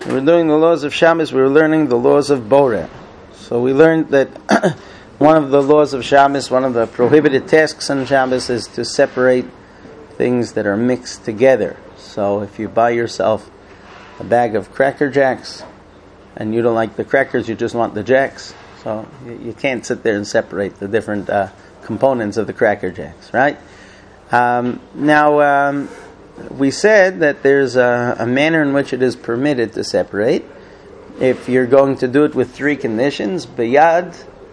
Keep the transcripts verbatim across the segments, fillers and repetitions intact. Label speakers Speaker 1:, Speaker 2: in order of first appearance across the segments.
Speaker 1: We were doing the laws of Shabbos, we were learning the laws of Borer. So we learned that one of the laws of Shabbos, one of the prohibited tasks on Shabbos is to separate things that are mixed together. So if you buy yourself a bag of Cracker Jacks and you don't like the crackers, you just want the jacks, so you, you can't sit there and separate the different uh, components of the Cracker Jacks, right? Um, now, um, we said that there's a, a manner in which it is permitted to separate. If you're going to do it with three conditions, biyad,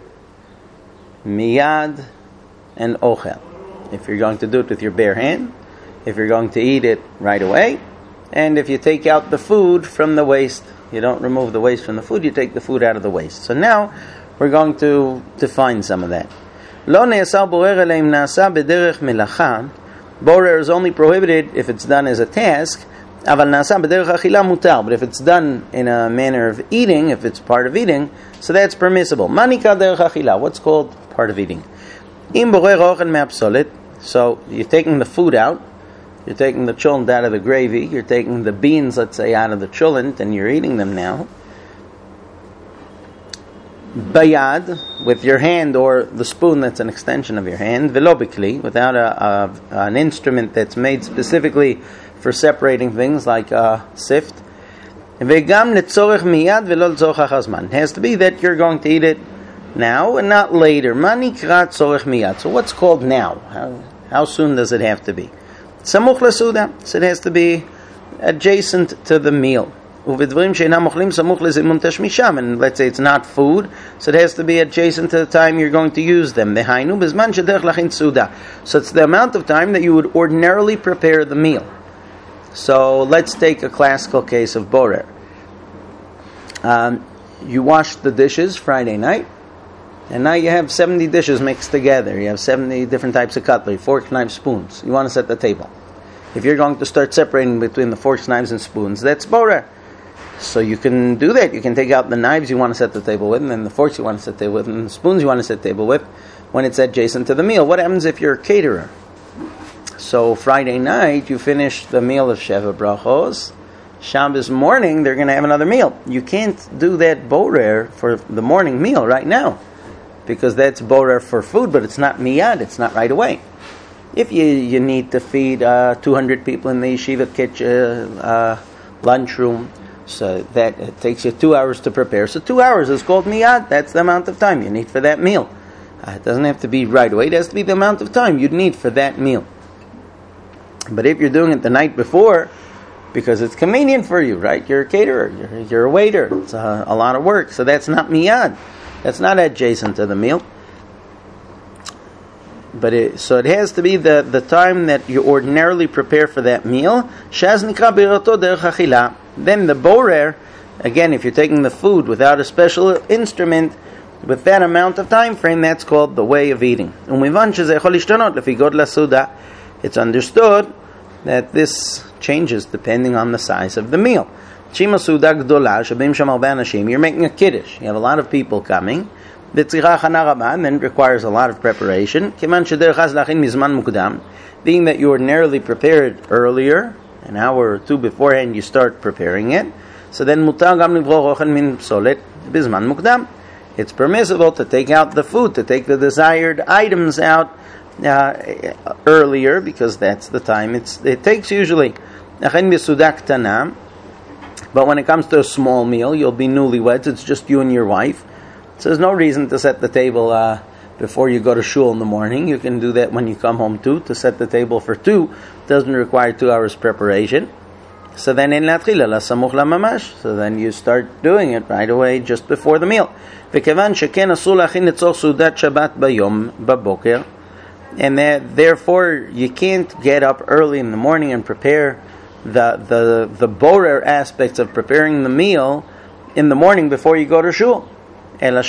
Speaker 1: miyad, and ochel. If you're going to do it with your bare hand, if you're going to eat it right away, and if you take out the food from the waste. You don't remove the waste from the food, you take the food out of the waste. So now, we're going to define some of that. Lo ne'asar borer ela im na'asa b'derech melacha. Borer is only prohibited if it's done as a task. Aval na'asa b'derech achila mutar. But if it's done in a manner of eating, if it's part of eating, so that's permissible. Manika derech achila. What's called part of eating? Im borer ochen me'apsolet. So you're taking the food out. You're taking the cholent out of the gravy. You're taking the beans, let's say, out of the cholent, and you're eating them now. Bayad, with your hand or the spoon that's an extension of your hand. Velobikli, without a, a, an instrument that's made specifically for separating things like a sift. Vegam letzorech miyad velo letzorech hazman. It has to be that you're going to eat it now and not later. Mani krat tzorech miyad. So what's called now? How, how soon does it have to be? Samuch lesuda. So it has to be adjacent to the meal. Uvidvarim she'einam ochlim samuch lezimun tashmisham. And let's say it's not food, so it has to be adjacent to the time you're going to use them. Behainu bizman shederech lachin suda. So it's the amount of time that you would ordinarily prepare the meal. So let's take a classical case of borer. Um, you washed the dishes Friday night, and now you have seventy dishes mixed together. You have seventy different types of cutlery, forks, knives, spoons. You want to set the table. If you're going to start separating between the forks, knives, and spoons, that's borer. So you can do that. You can take out the knives you want to set the table with, and then the forks you want to set the table with, and the spoons you want to set the table with when it's adjacent to the meal. What happens if you're a caterer? So Friday night, you finish the meal of Sheva Brachos. Shabbos morning, they're going to have another meal. You can't do that borer for the morning meal right now, because that's borer for food, but it's not miyad, it's not right away. If you, you need to feed uh, two hundred people in the yeshiva kitchen, uh, lunchroom, so that it takes you two hours to prepare. So two hours is called miyad. That's the amount of time you need for that meal. Uh, it doesn't have to be right away. It has to be the amount of time you'd need for that meal. But if you're doing it the night before, because it's convenient for you, right? You're a caterer. You're, you're a waiter. It's a, a lot of work. So that's not miyad. That's not adjacent to the meal. But it, so it has to be the, the time that you ordinarily prepare for that meal. Then the borer, again, if you're taking the food without a special instrument, with that amount of time frame, that's called the way of eating. It's understood that this changes depending on the size of the meal. You're making a kiddush. You have a lot of people coming. And then it requires a lot of preparation. Being that you ordinarily prepare it earlier, an hour or two beforehand, you start preparing it. So then it's permissible to take out the food, to take the desired items out uh, earlier, because that's the time it's, it takes usually. But when it comes to a small meal, you'll be newlyweds, it's just you and your wife. So there's no reason to set the table uh, before you go to shul in the morning. You can do that when you come home too. To set the table for two doesn't require two hours preparation. So then in latchila la samuch la mamash. So then you start doing it right away, just before the meal. V'kevan sheken asur lachin letzorch sudat Shabbat bayom baboker. And that, therefore you can't get up early in the morning and prepare the the the borer aspects of preparing the meal in the morning before you go to shul. You have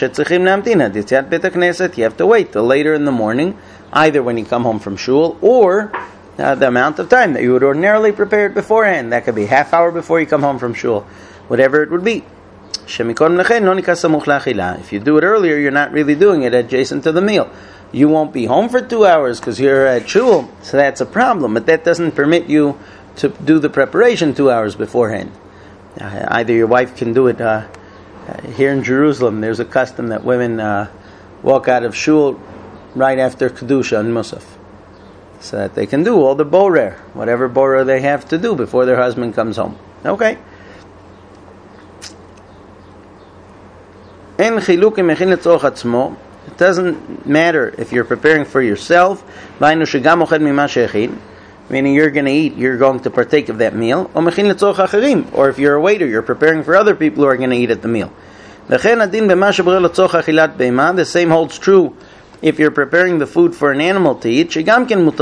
Speaker 1: to wait till later in the morning, either when you come home from shul or uh, the amount of time that you would ordinarily prepare it beforehand. That could be half hour before you come home from shul, whatever it would be. If you do it earlier, you're not really doing it adjacent to the meal. You won't be home for two hours because you're at shul, so that's a problem. But that doesn't permit you to do the preparation two hours beforehand. Uh, either your wife can do it. Uh, uh, here in Jerusalem, there's a custom that women uh, walk out of shul right after Kedusha and Musaf, so that they can do all the borer, whatever borer they have to do before their husband comes home. Okay. En chiluk mechin letzorach atzmo. It doesn't matter if you're preparing for yourself, meaning you're going to eat, you're going to partake of that meal, or if you're a waiter, you're preparing for other people who are going to eat at the meal. The same holds true if you're preparing the food for an animal to eat. You're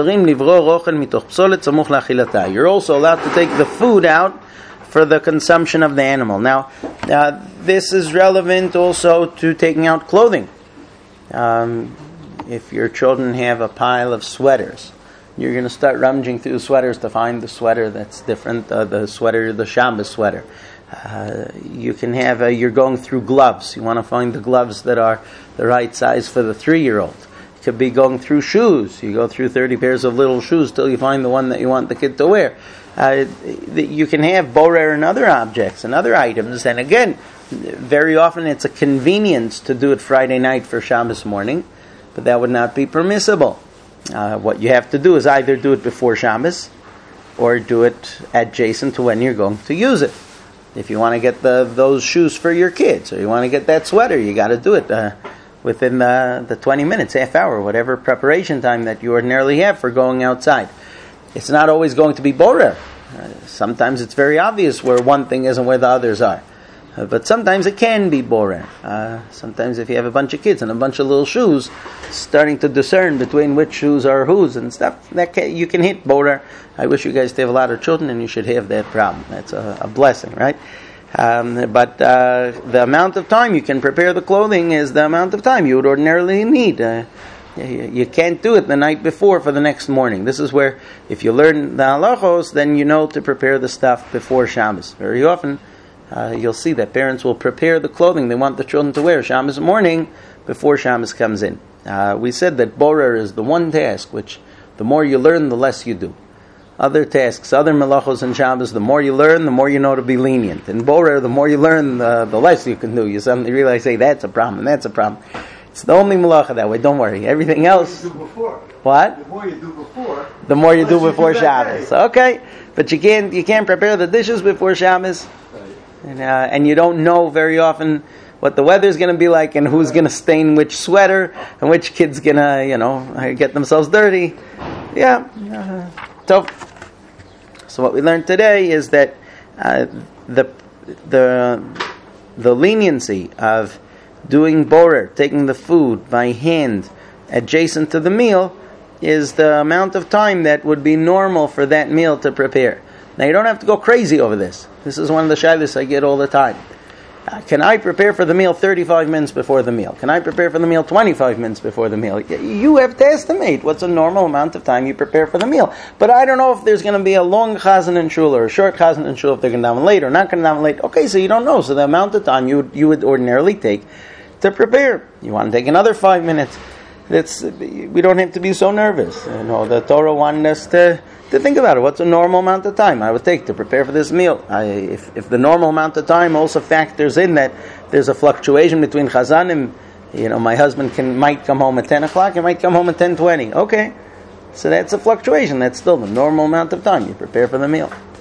Speaker 1: also allowed to take the food out for the consumption of the animal. Now, uh, this is relevant also to taking out clothing. Um, if your children have a pile of sweaters, you're going to start rummaging through the sweaters to find the sweater that's different, uh, the sweater, the Shabbos sweater. Uh, you can have, a, you're going through gloves. You want to find the gloves that are the right size for the three-year-old. You could be going through shoes. You go through thirty pairs of little shoes till you find the one that you want the kid to wear. Uh, you can have borer and other objects and other items, and again, very often it's a convenience to do it Friday night for Shabbos morning, but that would not be permissible. Uh, what you have to do is either do it before Shabbos or do it adjacent to when you're going to use it. If you want to get the those shoes for your kids, or you want to get that sweater, you got to do it uh, within the, the twenty minutes, half hour, whatever preparation time that you ordinarily have for going outside. It's not always going to be borer. Uh, sometimes it's very obvious where one thing is and where the others are. Uh, but sometimes it can be borer. Uh, sometimes if you have a bunch of kids and a bunch of little shoes, starting to discern between which shoes are whose and stuff, that can, you can hit borer. I wish you guys to have a lot of children and you should have that problem. That's a, a blessing, right? Um, but uh, the amount of time you can prepare the clothing is the amount of time you would ordinarily need. Uh, you, you can't do it the night before for the next morning. This is where, if you learn the halachos, then you know to prepare the stuff before Shabbos. Very often, Uh, you'll see that parents will prepare the clothing they want the children to wear Shabbos morning before Shabbos comes in. Uh, we said that borer is the one task which the more you learn, the less you do. Other tasks, other melachos and Shabbos, the more you learn, the more you know to be lenient. In borer, the more you learn, the, the less you can do. You suddenly realize, hey, that's a problem, that's a problem. It's the only melacha that way, don't worry. Everything else...
Speaker 2: The more you do before.
Speaker 1: What?
Speaker 2: The more you do before...
Speaker 1: The more you do before
Speaker 2: you do
Speaker 1: Shabbos. Okay, but you can't, you can't prepare the dishes before Shabbos. And, uh, and you don't know very often what the weather's going to be like and who's going to stain which sweater and which kid's going to, you know, get themselves dirty. Yeah. Uh, so, so what we learned today is that uh, the the the leniency of doing borer, taking the food by hand adjacent to the meal, is the amount of time that would be normal for that meal to prepare. Now, you don't have to go crazy over this. This is one of the shilas I get all the time. Uh, can I prepare for the meal thirty-five minutes before the meal? Can I prepare for the meal twenty-five minutes before the meal? You have to estimate what's a normal amount of time you prepare for the meal. But I don't know if there's going to be a long chazan and shul or a short chazan and shul, if they're going to daven late or not going to daven late. Okay, so you don't know. So the amount of time you would, you would ordinarily take to prepare. You want to take another five minutes. It's, we don't have to be so nervous. You know, the Torah wanted us to... to think about it. What's a normal amount of time I would take to prepare for this meal? I, if, if the normal amount of time also factors in that there's a fluctuation between chazanim, you know, my husband can might come home at ten o'clock, he might come home at ten twenty. Okay, so that's a fluctuation. That's still the normal amount of time you prepare for the meal.